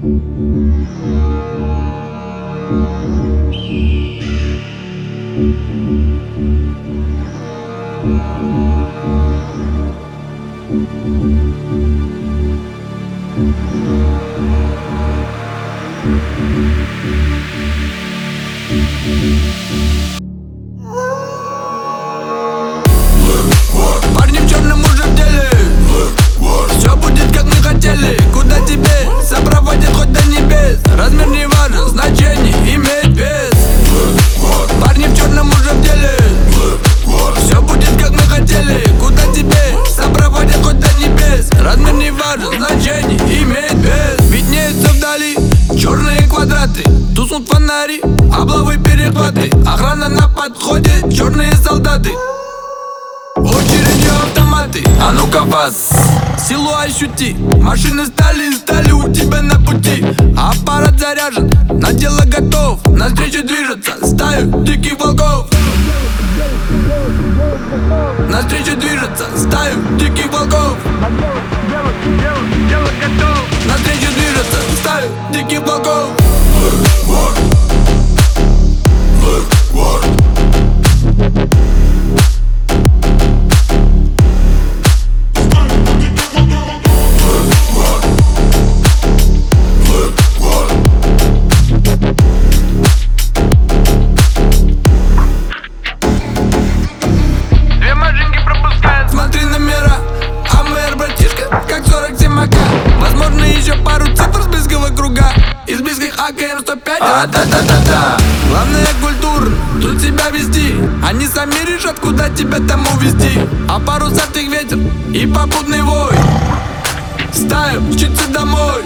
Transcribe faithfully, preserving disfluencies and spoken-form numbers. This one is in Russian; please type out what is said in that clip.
Парни в черном уже в деле. Все будет как мы хотели. Куда тебе сопроводят хоть до небес. Размер не важен, значение имеет вес. Парни в черном уже в деле. Все будет как мы хотели. Куда тебе сопроводят хоть до небес. Размер не важен, значение имеет вес. Виднеются вдали черные квадраты, туснут фонари, облавы, перехваты. Охрана на подходе, черные солдаты, очереди автоматы. А ну-ка вас, силу ощути. Машины стали, стали у тебя на пути. Аппарат заряжен, на дело готов. Навстречу движется стаю диких волков. Навстречу движется стаю диких волков. Навстречу движется стаю диких волков. Смотри номера, а мэр, братишка, как сорок семь АК. Возможно, еще пару цифр с близкого круга. Из близких АК-М сто пять. А, да-да-да-да. Главное культурно тут себя вести. Они сами решат, куда тебя там увезти. А пару сатых ветер и попутный вой. Стаю мчится домой.